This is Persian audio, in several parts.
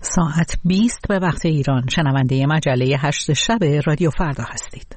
ساعت 20 به وقت ایران شنونده مجله 8 شب رادیو فردا هستید.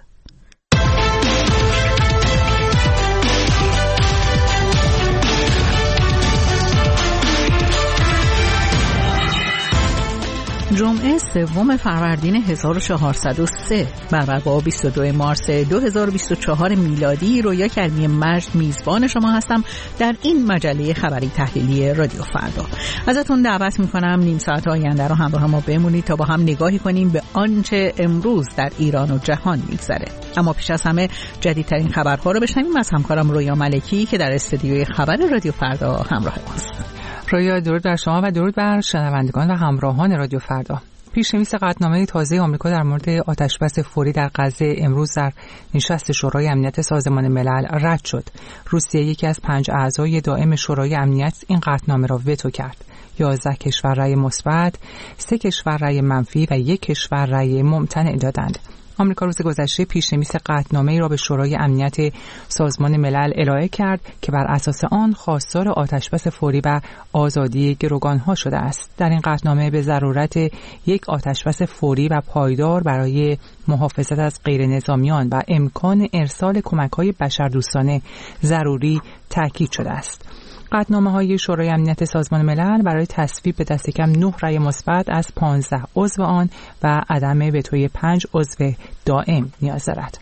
جمعه 3 فروردین 1403 برابر با 22 مارس 2024 میلادی رویا کریمی مجد میزبان شما هستم در این مجله خبری تحلیلی رادیو فردا. ازتون دعوت میکنم نیم ساعت آینده رو همراه ما بمونید تا با هم نگاهی کنیم به آنچه امروز در ایران و جهان میگذره. اما پیش از همه جدیدترین خبرها رو بشنویم از همکارم رویا ملکی که در استودیوی خبر رادیو فردا همراه ماست. رویا، درود بر شما و درود بر شنوندگان و همراهان رادیو فردا. پیش‌نویس قطعنامه تازه آمریکا در مورد آتش‌بس فوری در غزه امروز در نشست شورای امنیت سازمان ملل رد شد. روسیه یکی از 5 اعضای دائم شورای امنیت این قطعنامه را وتو کرد. 11 کشور رأی مثبت، 3 کشور رأی منفی و 1 کشور رأی ممتنع دادند. آمریکا روز گذشته پیش‌نویس قطعنامه‌ای را به شورای امنیت سازمان ملل ارائه کرد که بر اساس آن خواستار آتش‌بس فوری و آزادی گروگان‌ها شده است. در این قطعنامه به ضرورت یک آتش‌بس فوری و پایدار برای محافظت از غیرنظامیان و امکان ارسال کمک‌های بشردوستانه ضروری تاکید شده است. قطعنامه‌های شورای امنیت سازمان ملل برای تصویب به دست کم 9 رأی مثبت از 15 عضو آن و عدم وتوی 5 عضو دائم نیاز دارد.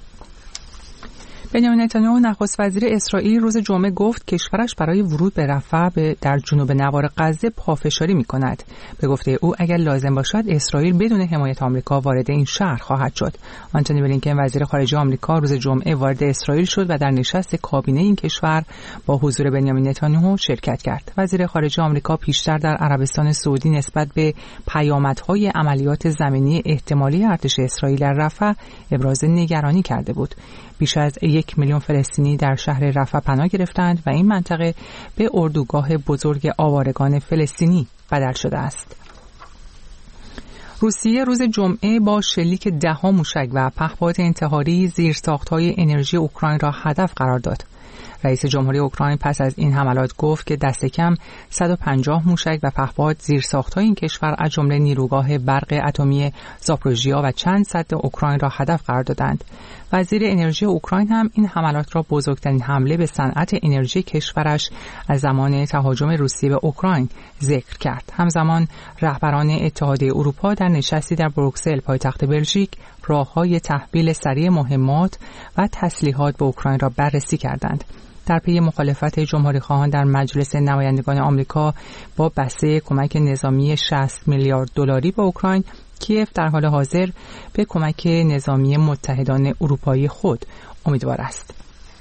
بنیامین نتانیاهو نخست وزیر اسرائیل روز جمعه گفت کشورش برای ورود به رفح در جنوب نوار غزه پافشاری می‌کند. به گفته او اگر لازم باشد اسرائیل بدون حمایت آمریکا وارد این شهر خواهد شد. آنتونی بلینکن وزیر خارجه آمریکا روز جمعه وارد اسرائیل شد و در نشست کابینه این کشور با حضور بنیامین نتانیاهو شرکت کرد. وزیر خارجه آمریکا پیشتر در عربستان سعودی نسبت به پیامدهای عملیات زمینی احتمالی ارتش اسرائیل در رفح ابراز نگرانی کرده بود. بیش از 1 میلیون فلسطینی در شهر رفح پناه گرفتند و این منطقه به اردوگاه بزرگ آوارگان فلسطینی بدل شده است. روسیه روز جمعه با شلیک 10 موشک و پهپاد انتحاری زیرساخت‌های انرژی اوکراین را هدف قرار داد. رئیس جمهوری اوکراین پس از این حملات گفت که دست کم 150 موشک و پهپاد زیرساخت‌های این کشور از جمله نیروگاه برق اتمی زاپروژیا و چند سد اوکراین را هدف قرار دادند. وزیر انرژی اوکراین هم این حملات را بزرگترین حمله به صنعت انرژی کشورش از زمان تهاجم روسیه به اوکراین ذکر کرد. همزمان رهبران اتحادیه اروپا در نشستی در بروکسل پایتخت بلژیک راه‌های تحویل سریع مهمات و تسلیحات به اوکراین را بررسی کردند. در پی مخالفت جمهوری‌خواهان در مجلس نمایندگان آمریکا با بسته کمک نظامی 60 میلیارد دلاری به اوکراین، کیف در حال حاضر به کمک نظامی متحدان اروپایی خود امیدوار است.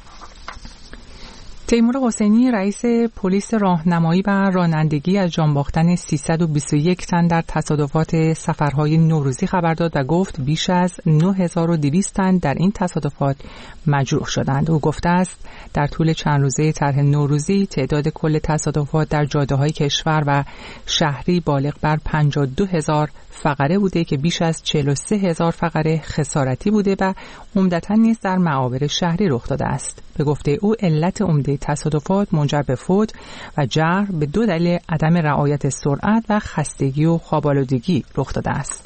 تیمور حسینی رئیس پلیس راهنمایی و رانندگی از جان باختن 321 تن در تصادفات سفرهای نوروزی خبر داد و گفت بیش از 9200 تن در این تصادفات مجروح شدند. او گفته است در طول چند روزه طرح نوروزی تعداد کل تصادفات در جاده‌های کشور و شهری بالغ بر 52000 فقره بوده که بیش از 43000 فقره خسارتی بوده و عمدتاً نیز در معابر شهری رخ داده است. به گفته او علت عمده تصادفات منجر به فوت و جرح به 2 دلیل عدم رعایت سرعت و خستگی و خواب‌آلودگی رخ داده است.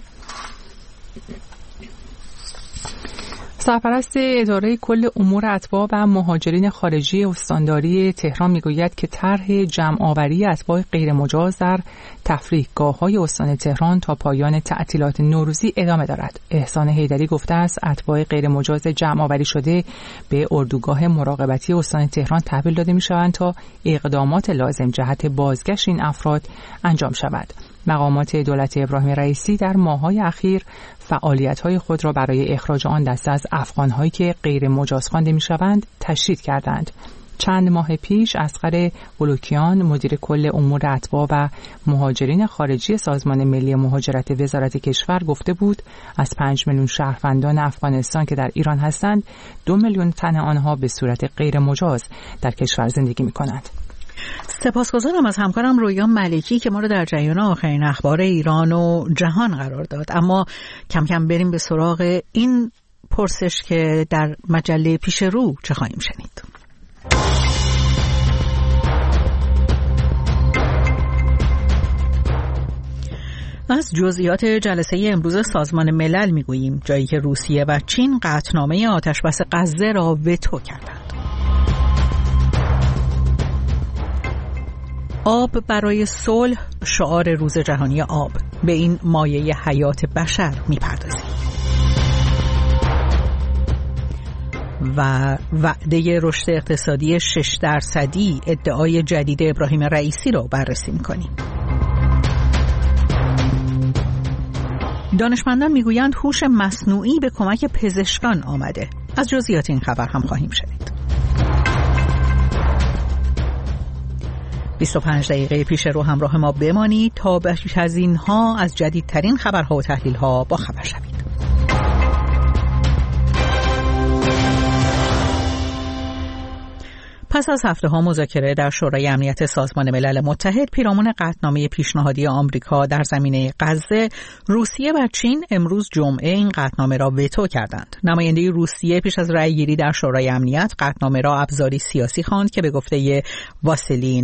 سرپرست اداره کل امور اتباع و مهاجرین خارجی استانداری تهران میگوید که طرح جمع‌آوری اتباع غیرمجاز در تفریحگاه‌های استان تهران تا پایان تعطیلات نوروزی ادامه دارد. احسان حیدری گفته است اتباع غیرمجاز جمع‌آوری شده به اردوگاه مراقبتی استان تهران تحویل داده می‌شوند تا اقدامات لازم جهت بازگشت این افراد انجام شود. مقامات دولت ابراهیم رئیسی در ماه‌های اخیر فعالیت‌های خود را برای اخراج آن دسته از افغان‌هایی که غیر مجاز خوانده می‌شوند تشدید کردند. چند ماه پیش اصغر بلوکیان مدیر کل امور اتباع و مهاجرین خارجی سازمان ملی مهاجرت وزارت کشور گفته بود از 5 میلیون شهروندان افغانستان که در ایران هستند 2 میلیون تن آنها به صورت غیر مجاز در کشور زندگی می‌کنند. سپاسگزارم از همکارم رویا ملکی که ما رو در جریان آخرین اخبار ایران و جهان قرار داد. اما کم کم بریم به سراغ این پرسش که در مجله پیش رو چه خواهیم شنید. از جزئیات جلسه امروز سازمان ملل میگوییم، جایی که روسیه و چین قطعنامه آتشبس غزه را وتو کردند. آب برای صلح، شعار روز جهانی آب. به این مایه حیات بشر میپردازیم. و وعده رشد اقتصادی 6% ادعای جدید ابراهیم رئیسی رو بررسی میکنیم. دانشمندان میگویند هوش مصنوعی به کمک پزشکان آمده. از جزئیات این خبر هم خواهیم شنید. 25 دقیقه پیش رو همراه ما بمانید تا بیش از اینها از جدیدترین خبرها و تحلیل‌ها با خبر شوید. پس از هفته‌ها مذاکره در شورای امنیت سازمان ملل متحد پیرامون قطعنامه پیشنهادی آمریکا در زمینه غزه، روسیه و چین امروز جمعه این قطعنامه را وتو کردند. نماینده روسیه پیش از رأی‌گیری در شورای امنیت قطعنامه را ابزاری سیاسی خواند که به گفته واسیلی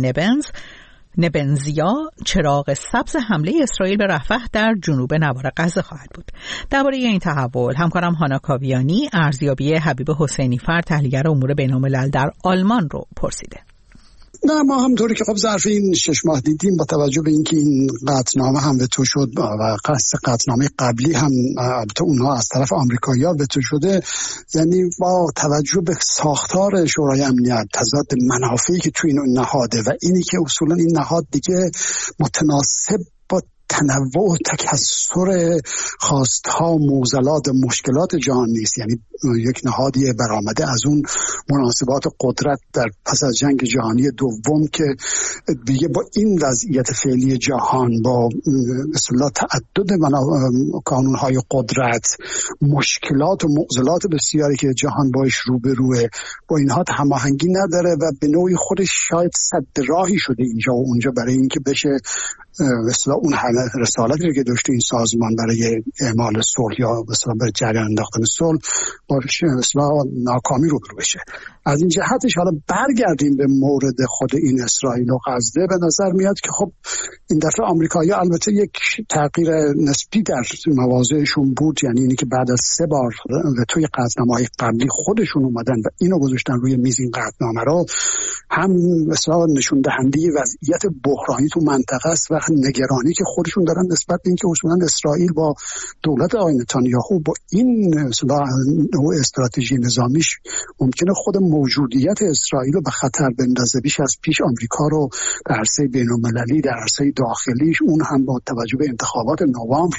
نبنزیا چراغ سبز حمله اسرائیل به رفح در جنوب نوار غزه خواهد بود. درباره این تحول همکارم هانا کاویانی ارزیابی حبیب حسینی فر تحلیلگر امور بین‌الملل در آلمان رو پرسیده. نه، ما همطوری که خب ظرف این 6 ماه دیدیم با توجه به اینکه این قطعنامه هم وتو شد و قطعنامه قبلی هم البته اونها از طرف آمریکایی‌ها وتو شده، یعنی با توجه به ساختار شورای امنیت، تضاد منافعی که توی این نهاده و اینی که اصولا این نهاد دیگه متناسب با تنوع و تکثر خواستها، معضلات، مشکلات جهان نیست. یعنی یک نهادی برآمده از اون مناسبات قدرت در پس از جنگ جهانی دوم که دیگه با این وضعیت فعلی جهان، با اصطلاح تعدد کانونهای قدرت، مشکلات و معضلات بسیاری که جهان باش روبروه، با اینها هماهنگی نداره و به نوعی خودش شاید سد راهی شده اینجا و اونجا برای اینکه بشه مثلا اون همه رسالتی که داشته این سازمان برای اعمال صلح یا مثلا برای جریان انداختن صلح با مثلا ناکامی روبرو بشه. از این جهتش حالا برگردیم به مورد خود این اسرائیل و غزه، به نظر میاد که خب این دفعه آمریکایی‌ها البته یک تغییر نسبی در مواضعشون بود، یعنی اینی که بعد از 3 بار و توی قطعنامه‌های قبلی خودشون اومدن و اینو گذاشتن روی میز، این قطعنامه رو هم مثلا نشون دهنده وضعیت بحرانی تو منطقه است و نگرانی که خودشون دارن نسبت به اینکه اصولا اسرائیل با دولت آقای نتانیاهو با این نوع استراتژی نظامیش ممکنه خود موجودیت اسرائیل رو به خطر بندازه. بیش از پیش آمریکا رو در عرصه بین‌المللی، در عرصه داخلیش، اون هم با توجه به انتخابات نوامبر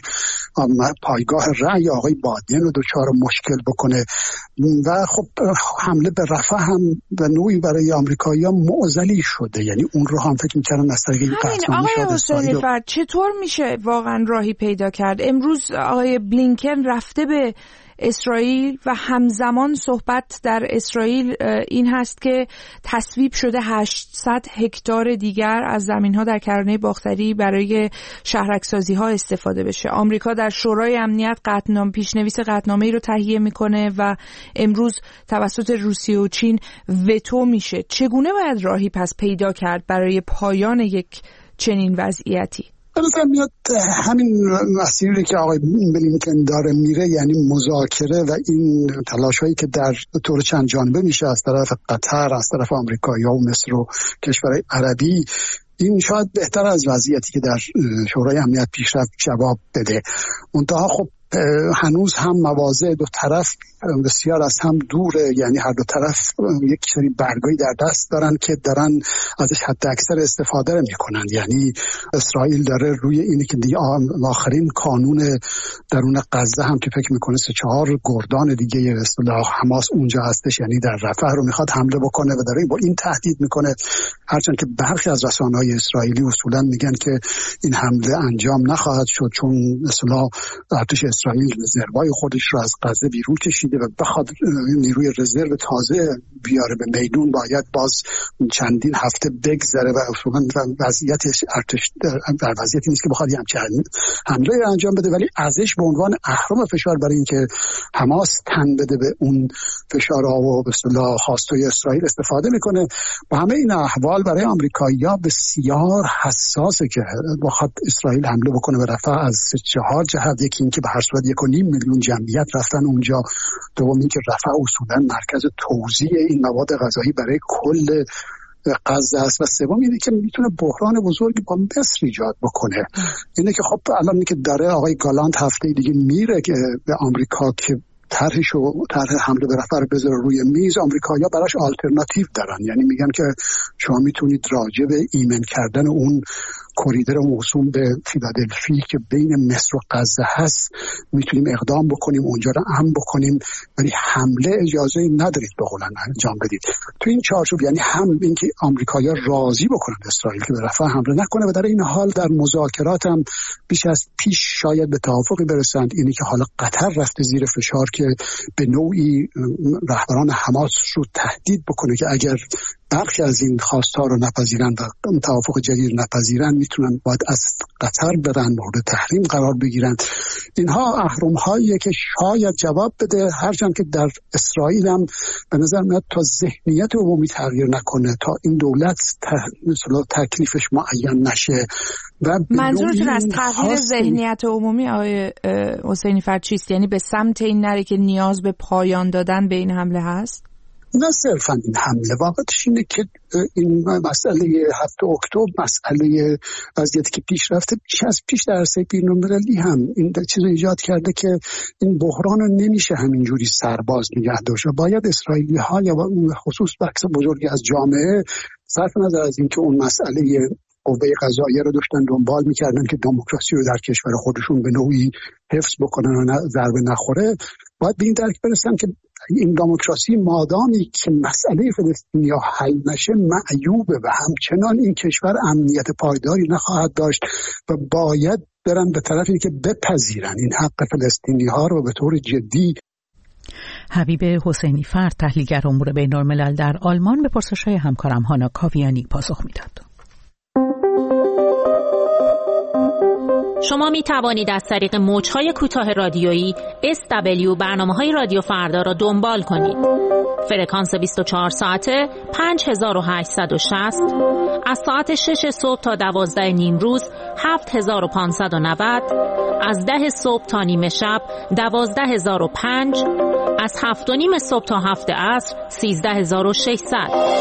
پایگاه رأی آقای بایدن رو دچار مشکل بکنه و خب حمله به رفح هم به نوعی برای آمریکایی‌ها معضلی شده. یعنی اون رو هم فکر می‌کردن از طریق این قطعنامه چطور میشه واقعا راهی پیدا کرد؟ امروز آقای بلینکن رفته به اسرائیل و همزمان صحبت در اسرائیل این هست که تصویب شده 800 هکتار دیگر از زمین‌ها در کرانه باختری برای شهرک‌سازی ها استفاده بشه. آمریکا در شورای امنیت پیشنویس قطعنامه‌ای رو تهیه میکنه و امروز توسط روسیه و چین وتو میشه. چگونه باید راهی پس پیدا کرد برای پایان یک چنین وضعیتی؟ مثلا میاد همین مسیری که آقای بلینکن داره میره، یعنی مذاکره و این تلاش‌هایی که در طور چند جانبه میشه از طرف قطر، از طرف آمریکا و مصر و کشورهای عربی، این شاید بهتر از وضعیتی که در شورای امنیت پیش رفت جواب بده. منتها خب هنوز هم مواضع دو طرف بسیار از هم دوره، یعنی هر دو طرف یک سری برگایی در دست دارن که دارن ازش حد اکثر استفاده میکنن. یعنی اسرائیل داره روی اینی که دیگه آخرین کانون درون غزه هم که فکر میکنه 3-4 گردان دیگه اصطلاح حماس اونجا هستش، یعنی در رفح رو میخواد حمله بکنه و داره با این تهدید میکنه، هرچند که برخی از رسانه‌های اسرائیلی اصولا میگن که این حمله انجام نخواهد شد چون اصطلاح ارتش اسرائیل رزروای خودش رو از غزه بیرون کشیده بده و بخواد نیروی رزرو تازه بیاره به میدون، باید باز چندین هفته بگذره و اصولا وضعیت ارتش در وضعیتی نیست که بخواد همچین حمله انجام بده، ولی ازش به عنوان اهرم فشار برای اینکه حماس تن بده به اون فشارها و به اصطلاح خواستای اسرائیل استفاده میکنه. با همه این احوال برای آمریکایی‌ها بسیار حساسه که بخواد اسرائیل حمله بکنه به رفح از 4 جهت. یکی اینکه به هر صورت 1.5 میلیون جمعیت رفتن اونجا، دوم اینکه رفح اصولا مرکز توزیع این مواد غذایی برای کل غزه است، و سوم اینه که میتونه بحران بزرگی با مصر ایجاد بکنه. اینه که خب الان که داره آقای گالانت هفته دیگه میره که به آمریکا که طرح حمله به رفح رو بذاره روی میز، آمریکایی‌ها براش آلترناتیو دارن، یعنی میگن که شما میتونید راجع به ایمن کردن اون کوریدور موسوم به فیلادلفی که بین مصر و غزه هست میتونیم اقدام بکنیم، اونجا رو امن بکنیم، ولی حمله اجازه ندارید به قولن انجام بدید. تو این چارچوب یعنی هم اینکه آمریکایی‌ها راضی بکنن اسرائیل که به رفح حمله نکنه، و در این حال در مذاکرات هم بیش از پیش شاید به توافقی برسند. اینی که حالا قطر رفته زیر فشار که به نوعی رهبران حماس رو تهدید بکنه که اگر برخی از این خواستها رو نپذیرن و توافق جدید نپذیرن میتونن باید از قطر برن، مورد تحریم قرار بگیرن. اینها اهرم‌هاییه که شاید جواب بده، هرچند که در اسرائیل هم به نظر میاد تا ذهنیت عمومی تغییر نکنه، تا این دولت مثلا تکلیفش معین نشه. و منظورتون از تغییر ذهنیت عمومی آقای حسینی فر چیست؟ یعنی به سمت این نره که نیاز به پایان دادن به این حمله هست؟ نه صرفا این حمله، واقعیتش اینه که این مسئله 7 اکتبر مسئله وضعیتی که پیش رفته بیش از پیش در عرصه بین‌المللی هم این چیز ایجاد کرده که این بحران رو نمیشه همینجوری سرباز نگه داشت. باید اسرائیلی‌ها یا خصوص بخش بزرگی از جامعه صرف نظر از اینکه اون مسئله قوه قضاییه رو داشتن دنبال میکردن که دموکراسی رو در کشور خودشون به نوعی حفظ بکنن و ضربه نخوره، باید به این درک برسن که این دموکراسی مادامی که مسئله فلسطینیا حل نشه معیوبه و همچنان این کشور امنیت پایداری نخواهد داشت و باید برن به طرف اینکه بپذیرن این حق فلسطینی‌ها رو به طور جدی. حبیب حسینی فر، تحلیلگر امور بین‌الملل در آلمان، به پرسش‌های همکارم هانا کاویانی پاسخ میداد. شما می توانید از طریق موج‌های کوتاه رادیویی SW برنامه‌های رادیو فردا را دنبال کنید. فرکانس 24 ساعته 5860 از ساعت 6 صبح تا 12 نیم روز 7590، از 10 صبح تا نیمه شب 12005، از 7 و نیم صبح تا 7 عصر 13600.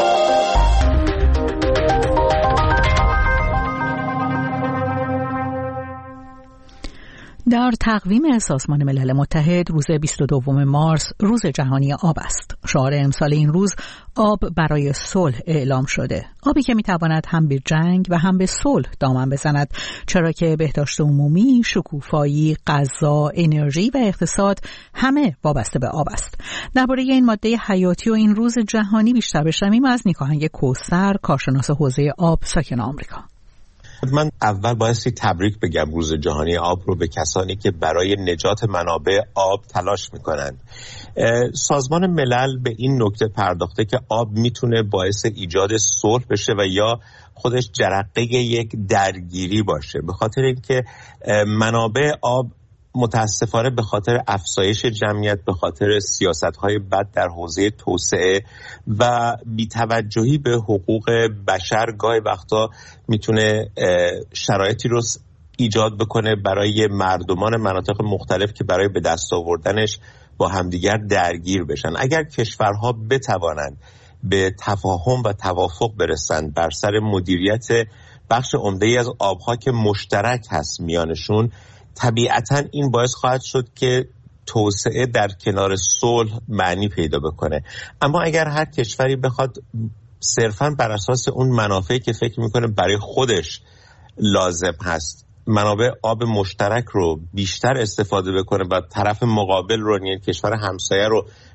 در تقویم سازمان ملل متحد روز 22 مارس روز جهانی آب است. شعار امسال این روز آب برای صلح اعلام شده. آبی که میتواند هم به جنگ و هم به صلح دامن بزند، چرا که بهداشت عمومی، شکوفایی، غذا، انرژی و اقتصاد همه وابسته به آب است. درباره این ماده حیاتی و این روز جهانی بیشتر بشنویم از نیکاهنگ کوثر، کارشناس حوزه آب ساکن آمریکا. من اول بایستی تبریک بگم روز جهانی آب رو به کسانی که برای نجات منابع آب تلاش میکنند. سازمان ملل به این نکته پرداخته که آب میتونه باعث ایجاد صلح بشه و یا خودش جرقه یک درگیری باشه، به خاطر اینکه منابع آب متاسفانه به خاطر افزایش جمعیت، به خاطر سیاست‌های بد در حوزه توسعه و بی‌توجهی به حقوق بشر گاهی وقتا میتونه شرایطی رو ایجاد بکنه برای مردمان مناطق مختلف که برای به دست آوردنش با همدیگر درگیر بشن. اگر کشورها بتوانند به تفاهم و توافق برسند بر سر مدیریت بخش عمده‌ای از آبها که مشترک هست میانشون، طبیعتاً این باعث خواهد شد که توسعه در کنار صلح معنی پیدا بکنه. اما اگر هر کشوری بخواد صرفاً بر اساس اون منافعی که فکر میکنه برای خودش لازم هست منابع آب مشترک رو بیشتر استفاده بکنه و طرف مقابل رو، یعنی کشور همسایه رو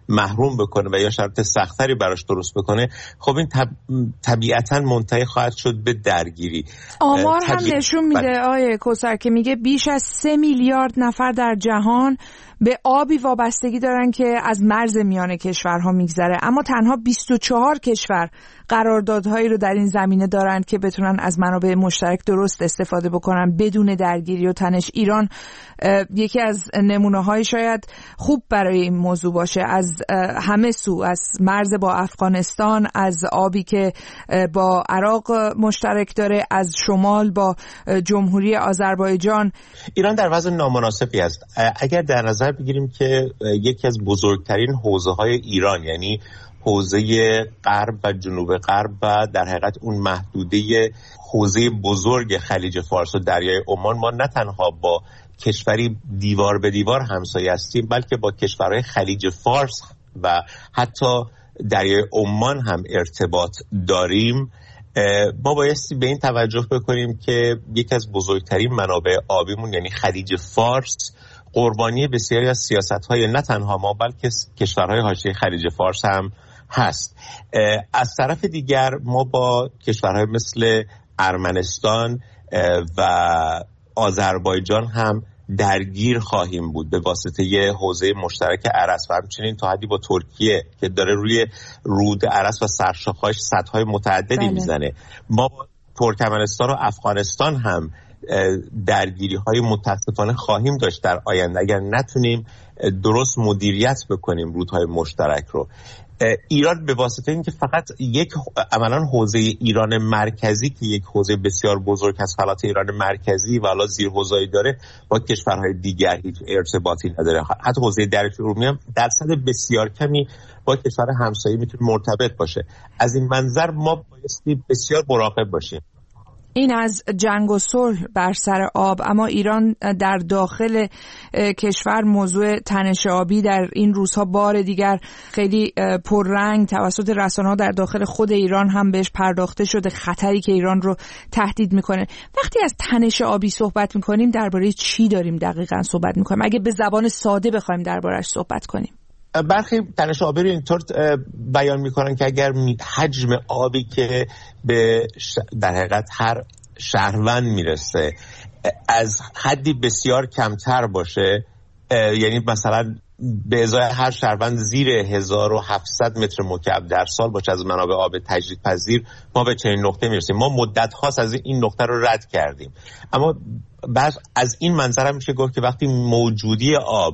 محروم بکنه و یا شرایط سختری براش درست بکنه، خب این طبیعتاً منتهی خواهد شد به درگیری. آمار هم نشون میده آقای کوثر که میگه بیش از 3 میلیارد نفر در جهان به آبی وابستگی دارن که از مرز میان کشورها میگذره، اما تنها 24 کشور قراردادهایی رو در این زمینه دارن که بتونن از منابع مشترک درست استفاده بکنن بدون درگیری و تنش. ایران یکی از نمونه‌های شاید خوب برای این موضوع باشه، از همه سو، از مرز با افغانستان، از آبی که با عراق مشترک داره، از شمال با جمهوری آذربایجان. ایران در وضع نامناسبی است. اگر در نظر بگیریم که یکی از بزرگترین حوزه‌های ایران، یعنی حوزه غرب و جنوب غرب و در حقیقت اون محدوده حوزه بزرگ خلیج فارس و دریای عمان، ما نه تنها با کشوری دیوار به دیوار همسایه هستیم، بلکه با کشورهای خلیج فارس و حتی دریای عمان هم ارتباط داریم. ما بایستی به این توجه بکنیم که یکی از بزرگترین منابع آبیمون یعنی خلیج فارس قربانی بسیاری از سیاست‌های نه تنها ما بلکه کشورهای حاشیه خلیج فارس هم هست. از طرف دیگر ما با کشورهای مثل ارمنستان و آذربایجان هم درگیر خواهیم بود به واسطه یه حوزه مشترک ارس و همچنین تا حدی با ترکیه که داره روی رود ارس و سرشاخه‌اش سدهای متعددی میزنه. ما با ترکمنستان و افغانستان هم درگیری های متاسفانه خواهیم داشت در آینده اگر نتونیم درست مدیریت بکنیم رودهای مشترک رو. ایران به واسطه اینکه فقط یک عملاً حوزه ایران مرکزی که یک حوزه بسیار بزرگ از فلات ایران مرکزی و حالا زیر حوزه‌ای داره، با کشورهای دیگر هیچ ارتباطی نداره. حتی حوزه دریای ارومیه هم درصد بسیار کمی با کشور همسایه میتونه مرتبط باشه. از این منظر ما بایستی بسیار مراقب باشیم. این از جنگ و صلح بر سر آب. اما ایران در داخل کشور موضوع تنش آبی در این روزها بار دیگر خیلی پررنگ توسط رسانه‌ها در داخل خود ایران هم بهش پرداخته شده، خطری که ایران رو تهدید میکنه. وقتی از تنش آبی صحبت میکنیم درباره چی داریم دقیقاً صحبت میکنیم؟ اگه به زبان ساده بخوایم درباره‌اش صحبت کنیم. برخی تنش آبی رو اینطور بیان میکنن که اگر حجم آبی که به در حقیقت هر شهروند میرسه از حدی بسیار کمتر باشه، یعنی مثلا به ازای هر شهروند زیر 1700 متر مکعب در سال باشه از منابع آب تجدیدپذیر، ما به چنین نقطه میرسیم. ما مدت هاست از این نقطه رو رد کردیم، اما بعد از این منظر هم میشه گفت که وقتی موجودی آب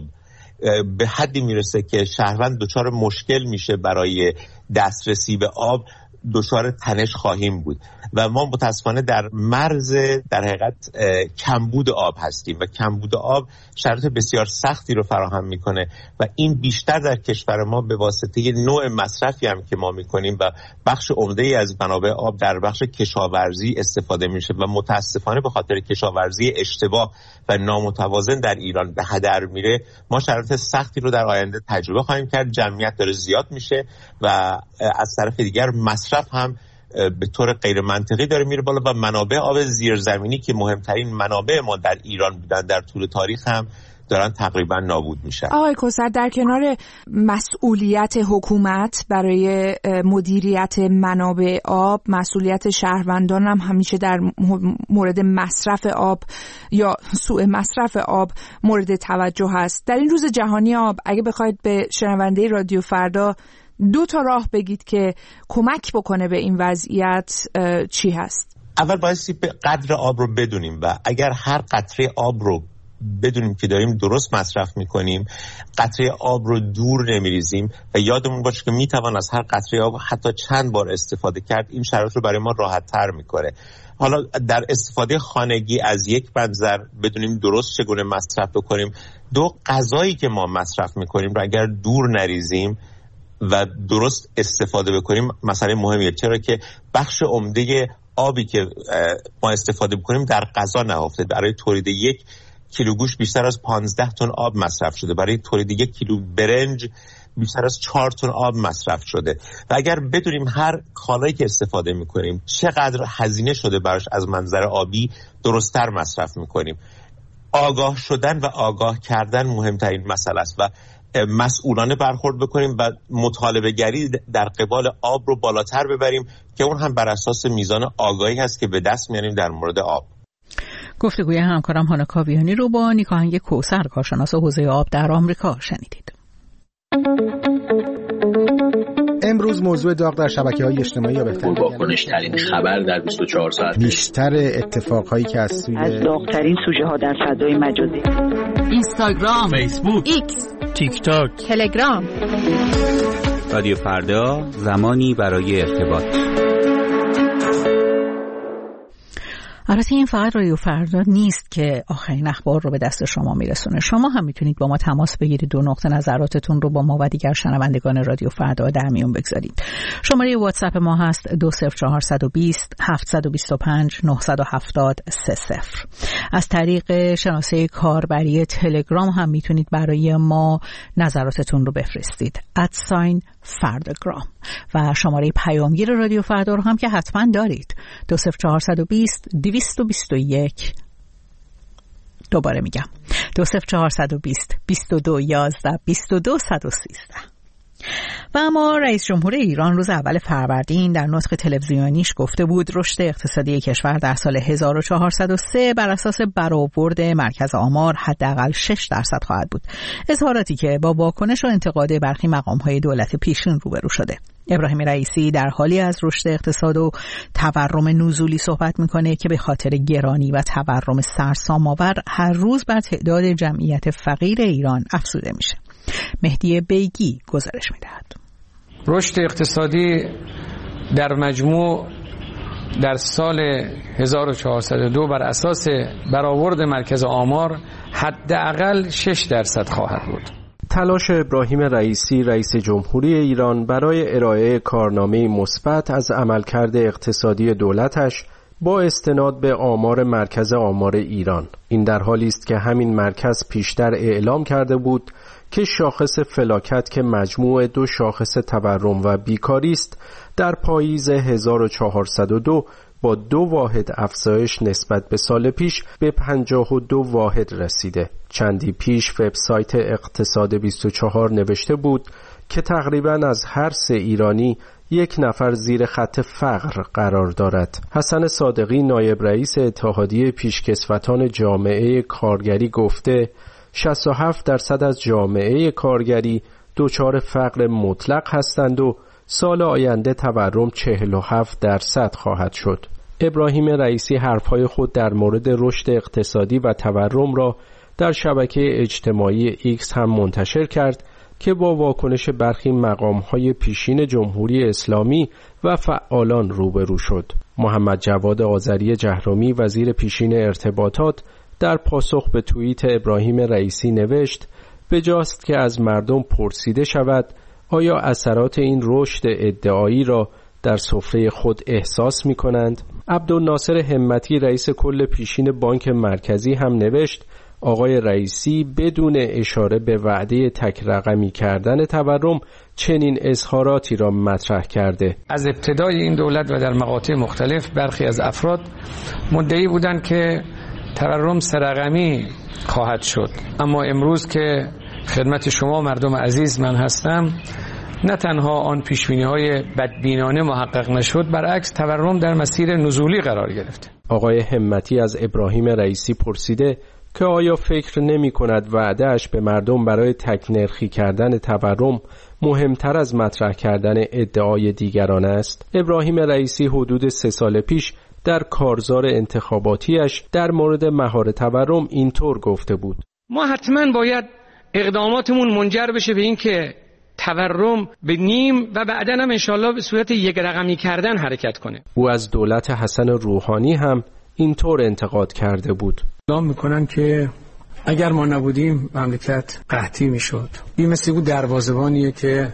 به حدی میرسه که شهروند دچار مشکل میشه برای دسترسی به آب، دچار تنش خواهیم بود و ما متاسفانه در مرز در حقیقت کمبود آب هستیم و کمبود آب شرایط بسیار سختی رو فراهم میکنه و این بیشتر در کشور ما به واسطه نوع مصرفی هم که ما میکنیم و بخش عمده‌ای از منابع آب در بخش کشاورزی استفاده میشه و متاسفانه به خاطر کشاورزی اشتباه و نامتوازن در ایران به هدر میره. ما شرایط سختی رو در آینده تجربه خواهیم کرد. جمعیت داره زیاد میشه و از طرف دیگر مصرف هم به طور غیر منطقی داره میره بالا و منابع آب زیرزمینی که مهمترین منابع ما در ایران بودن در طول تاریخ هم دارن تقریبا نابود میشن. آقای کوثر، در کنار مسئولیت حکومت برای مدیریت منابع آب، مسئولیت شهروندان هم همیشه در مورد مصرف آب یا سوء مصرف آب مورد توجه هست. در این روز جهانی آب اگه بخواید به شنونده رادیو فردا 2 تا راه بگید که کمک بکنه به این وضعیت، چی هست؟ اول بایستی قدر آب رو بدونیم و اگر هر قطره آب رو بدونیم که داریم درست مصرف میکنیم، قطره آب رو دور نمیریزیم و یادمون باشه که میتوان از هر قطره آب حتی چند بار استفاده کرد، این شرایط رو برای ما راحت تر میکنه. حالا در استفاده خانگی از یک منظر بدونیم درست چگونه مصرف بکنیم. 2 غذایی که ما مصرف میکنیم رو اگر دور نریزیم و درست استفاده بکنیم مسئله مهمیه، چرا که بخش عمده آبی که ما استفاده بکنیم در غذا نهفته. برای تولید 1 کیلو گوشت بیشتر از 15 تن آب مصرف شده، برای تولید 1 کیلو برنج بیشتر از 4 تن آب مصرف شده و اگر بدونیم هر کالایی که استفاده میکنیم چقدر هزینه شده براش از منظر آبی، درست‌تر مصرف میکنیم. آگاه شدن و آگاه کردن مهمترین مسئله است و مسئولانه برخورد بکنیم و مطالبه گری در قبال آب رو بالاتر ببریم که اون هم بر اساس میزان آگاهی هست که به دست میاریم در مورد آب. گفتگوی همکارم هانا کاویانی رو با نیکاهنگ کوثر، کارشناس حوزه آب در آمریکا شنیدید. امروز موضوع داغ در شبکه‌های اجتماعی یا بهتر واکنش‌ترین خبر در 24 ساعت، بیشتر اتفاقهایی که از داغ‌ترین سوژه‌ها در فضای مجازی، اینستاگرام، فیسبوک، ایکس، تیک تاک، تلگرام. رادیو فردا، زمانی برای ارتباط. البته این فقط رادیو فردا نیست که آخرین اخبار رو به دست شما میرسونه. شما هم میتونید با ما تماس بگیرید و نقطه نظراتتون رو با ما و دیگر شنوندگان رادیو فردا در میون بگذارید. شماره واتساپ ما هست 20420 725 970 30. از طریق شناسه کاربری تلگرام هم میتونید برای ما نظراتتون رو بفرستید @فرداگرام و شماره پیامگیر رادیو فردا رو هم که حتما دارید 20420 221 دوباره میگم 20420 2211 22 113. و اما رئیس جمهور ایران روز اول فروردین در نطق تلویزیونیش گفته بود رشد اقتصادی کشور در سال 1403 بر اساس برآورد مرکز آمار حداقل 6% خواهد بود. اظهاراتی که با واکنش و انتقاد برخی مقام‌های دولت پیشین روبرو شده. ابراهیم رئیسی در حالی از رشد اقتصاد و تورم نزولی صحبت میکنه که به خاطر گرانی و تورم سرسام‌آور هر روز بر تعداد جمعیت فقیر ایران افزوده میشه. مهدی بیگی گزارش میدهد. رشد اقتصادی در مجموع در سال 1402 بر اساس برآورد مرکز آمار حداقل 6% خواهد بود. تلاش ابراهیم رئیسی رئیس جمهوری ایران برای ارائه کارنامه مثبت از عملکرد اقتصادی دولتش با استناد به آمار مرکز آمار ایران. این در حالی است که همین مرکز پیشتر اعلام کرده بود که شاخص فلاکت که مجموع دو شاخص تورم و بیکاری است در پاییز 1402 با 2 واحد افزایش نسبت به سال پیش به 52 واحد رسیده. چندی پیش وبسایت اقتصاد 24 نوشته بود که تقریباً از هر 3 ایرانی 1 نفر زیر خط فقر قرار دارد. حسن صادقی نایب رئیس اتحادیه پیشکسوتان جامعه کارگری گفته 67% از جامعه کارگری دچار فقر مطلق هستند و سال آینده تورم 47% خواهد شد. ابراهیم رئیسی حرفهای خود در مورد رشد اقتصادی و تورم را در شبکه اجتماعی ایکس هم منتشر کرد که با واکنش برخی مقام‌های پیشین جمهوری اسلامی و فعالان روبرو شد. محمد جواد آذری جهرمی وزیر پیشین ارتباطات در پاسخ به توییت ابراهیم رئیسی نوشت بجاست که از مردم پرسیده شود آیا اثرات این رشد ادعایی را در سفره خود احساس می کنند؟ عبدالناصر همتی رئیس کل پیشین بانک مرکزی هم نوشت آقای رئیسی بدون اشاره به وعده تک رقمی کردن تورم چنین اظهاراتی را مطرح کرده. از ابتدای این دولت و در مقاطع مختلف برخی از افراد مدعی بودند که تورم سرقمی خواهد شد، اما امروز که خدمت شما مردم عزیز من هستم نه تنها آن پیشبینی‌های بدبینانه محقق نشد، برعکس تورم در مسیر نزولی قرار گرفت. آقای همتی از ابراهیم رئیسی پرسیده که آیا فکر نمی کند وعدهش به مردم برای تکنرخی کردن تورم مهمتر از مطرح کردن ادعای دیگران است؟ ابراهیم رئیسی حدود 3 سال پیش در کارزار انتخاباتیش در مورد مهار تورم اینطور گفته بود: ما حتما باید اقداماتمون منجر بشه به این که تورم به نیم و بعداً هم انشالله به صورت 1 رقمی کردن حرکت کنه. او از دولت حسن روحانی هم اینطور انتقاد کرده بود. اعلام میکنن که اگر ما نبودیم مملکت قحطی میشد. این مثل بود دروازه‌بانیه که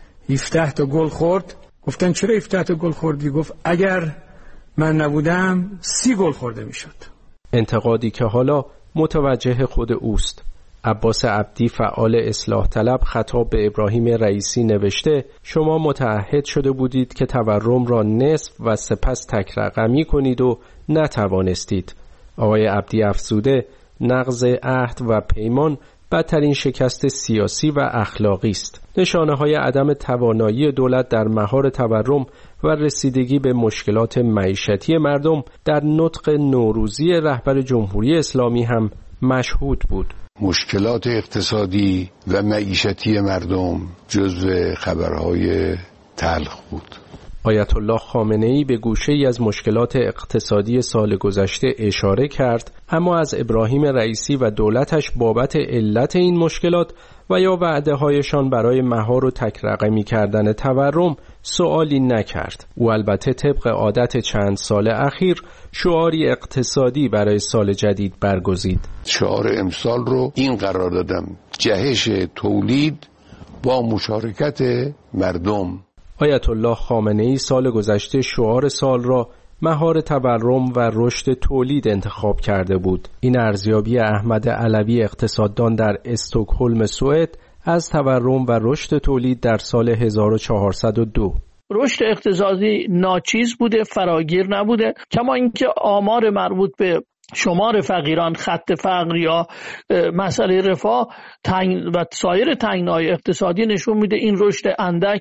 17 تا گل خورد. گفتن چرا 17 تا گل خوردی؟ گفت اگر من نبودم 30 گل خورده میشد. انتقادی که حالا متوجه خود اوست. عباس عبدی فعال اصلاح طلب خطاب به ابراهیم رئیسی نوشته شما متعهد شده بودید که تورم را نصف و سپس تک رقمی کنید و نتوانستید. آقای عبدی افزوده نقض عهد و پیمان بدترین شکست سیاسی و اخلاقی است. نشانه‌های عدم توانایی دولت در مهار تورم و رسیدگی به مشکلات معیشتی مردم در نطق نوروزی رهبر جمهوری اسلامی هم مشهود بود. مشکلات اقتصادی و معیشتی مردم جزو خبرهای تلخ بود. آیت الله خامنه‌ای به گوشه‌ای از مشکلات اقتصادی سال گذشته اشاره کرد، اما از ابراهیم رئیسی و دولتش بابت علت این مشکلات و یا وعده‌هایشان برای مهار و تک رقمی کردن تورم سوالی نکرد. او البته طبق عادت چند سال اخیر شعاری اقتصادی برای سال جدید برگزید. شعار امسال رو این قرار دادم: جهش تولید با مشارکت مردم. آیت الله خامنه‌ای سال گذشته شعار سال را مهار تورم و رشد تولید انتخاب کرده بود. این ارزیابی احمد علوی اقتصاددان در استکهلم سوئد از تورم و رشد تولید در سال 1402. رشد اقتصادی ناچیز بوده، فراگیر نبوده، کما اینکه آمار مربوط به شمار فقیران، خط فقر یا مسئله رفاه و سایر تنگناهای اقتصادی نشون میده این رشد اندک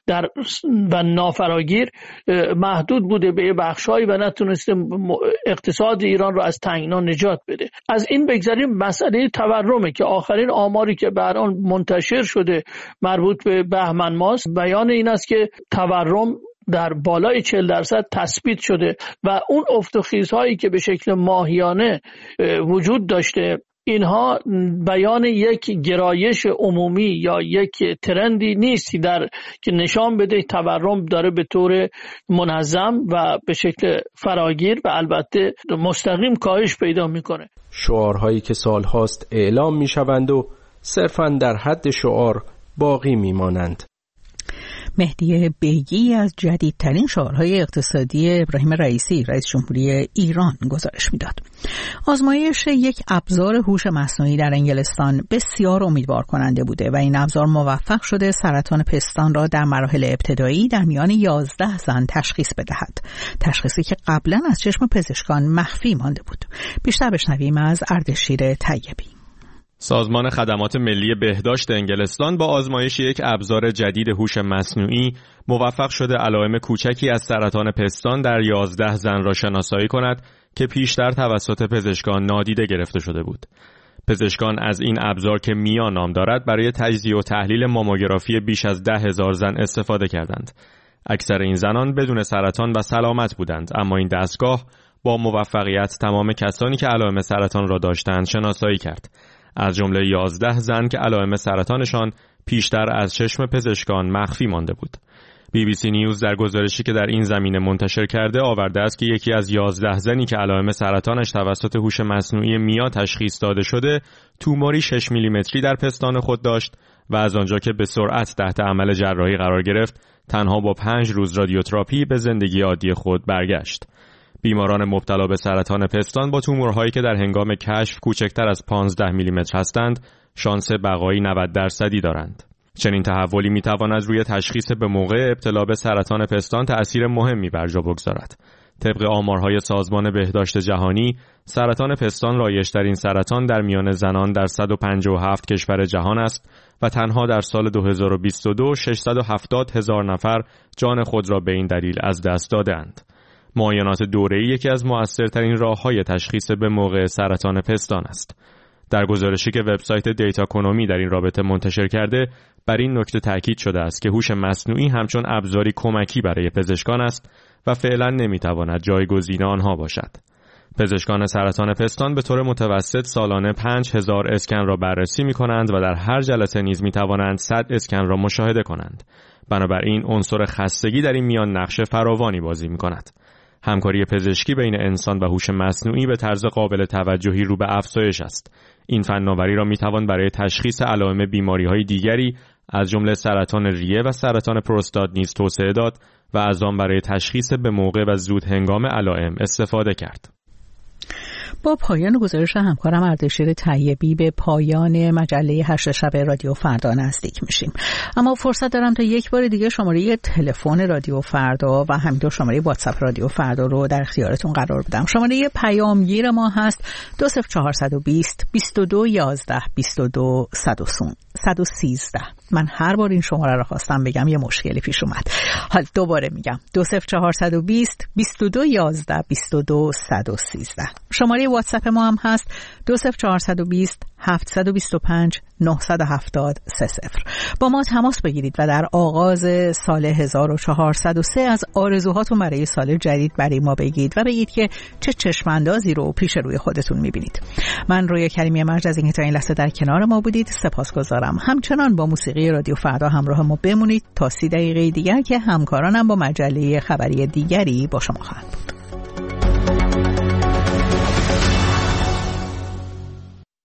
و نافراگیر محدود بوده به بخشایی و نتونسته اقتصاد ایران رو از تنگنا نجات بده. از این بگذاریم مسئله تورمه که آخرین آماری که به الان منتشر شده مربوط به بهمن ماه بیان این است که تورم در بالای 40% تثبیت شده و اون افت و خیزهایی که به شکل ماهیانه وجود داشته اینها بیان یک گرایش عمومی یا یک ترندی نیست که نشان بده تورم داره به طور منظم و به شکل فراگیر و البته مستقیم کاهش پیدا میکنه. شعارهایی که سالهاست اعلام میشوند و صرفاً در حد شعار باقی میمانند. مهدی بیگی از جدیدترین شعارهای اقتصادی ابراهیم رئیسی رئیس جمهوری ایران گزارش میداد. آزمایش یک ابزار هوش مصنوعی در انگلستان بسیار امیدوار کننده بوده و این ابزار موفق شده سرطان پستان را در مراحل ابتدایی در میان 11 زن تشخیص بدهد. تشخیصی که قبلا از چشم پزشکان مخفی مانده بود. بیشتر بشنویم از اردشیر طیبی. سازمان خدمات ملی بهداشت انگلستان با آزمایش یک ابزار جدید هوش مصنوعی موفق شده علائم کوچکی از سرطان پستان در 11 زن را شناسایی کند که پیشتر توسط پزشکان نادیده گرفته شده بود. پزشکان از این ابزار که میا نام دارد برای تجزیه و تحلیل ماموگرافی بیش از 10,000 زن استفاده کردند. اکثر این زنان بدون سرطان و سلامت بودند، اما این دستگاه با موفقیت تمام کسانی که علائم سرطان را داشتند شناسایی کرد. از جمله 11 زن که علائم سرطانشان پیشتر از چشم پزشکان مخفی مانده بود. BBC نیوز در گزارشی که در این زمینه منتشر کرده آورده است که یکی از 11 زنی که علائم سرطانش توسط هوش مصنوعی میا تشخیص داده شده، توموری 6 میلیمتری در پستان خود داشت و از آنجا که به سرعت تحت عمل جراحی قرار گرفت، تنها با 5 روز رادیوتراپی به زندگی عادی خود برگشت. بیماران مبتلا به سرطان پستان با تومورهایی که در هنگام کشف کوچکتر از 15 میلیمتر هستند، شانس بقایی 90% دارند. چنین تحولی میتواند روی تشخیص به موقع ابتلا به سرطان پستان تأثیر مهمی بر جا بگذارد. طبق آمارهای سازمان بهداشت جهانی، سرطان پستان رایج‌ترین سرطان در میان زنان در 157 کشور جهان است و تنها در سال 2022 670,000 نفر جان خود را به این دلیل از دست دادند. معاینات دوره‌ای یکی از مؤثرترین راه‌های تشخیص به موقع سرطان پستان است. در گزارشی که وبسایت دیتاکونومی در این رابطه منتشر کرده، بر این نکته تاکید شده است که هوش مصنوعی همچون ابزاری کمکی برای پزشکان است و فعلا نمی‌تواند جایگزین آنها باشد. پزشکان سرطان پستان به طور متوسط سالانه 5000 اسکن را بررسی می‌کنند و در هر جلسه نیز می‌توانند 100 اسکن را مشاهده کنند. بنابراین عنصر خستگی در این میان نقش فراوانی بازی می‌کند. همکاری پزشکی بین انسان و هوش مصنوعی به طرز قابل توجهی رو به افزایش است. این فناوری را میتوان برای تشخیص علائم بیماری‌های دیگری از جمله سرطان ریه و سرطان پروستات نیز توسعه داد و از آن برای تشخیص به موقع و زود هنگام علائم استفاده کرد. با پایان گزارش همکارم اردشیر طیبی به پایان مجله 8 شب رادیو فردا نزدیک میشیم، اما فرصت دارم تا یک بار دیگه شماره تلفن رادیو فردا و همینطور شماره واتساپ رادیو فردا رو در اختیارتون قرار بدم. شماره پیامگیر ما هست 2420 22 11 22 113. من هر بار این شماره رو خواستم بگم یه مشکلی پیش اومد. حالا دوباره میگم 2420 22 11 22 113. شماره واتساپ ما هم هست 2420 725 970 30. با ما تماس بگیرید و در آغاز سال 1403 از آرزوهاتون برای سال جدید برای ما بگید و بگید که چه چشماندازی رو پیش روی خودتون میبینید. من رویا کریمی مرج از اینکه تا این لحظه در کنار ما بودید سپاسگزارم. همچنان با موسیقی رادیو فردا همراه ما بمونید تا 30 دقیقه دیگر که همکارانم با مجله خبری دیگری با شما خواهند بود.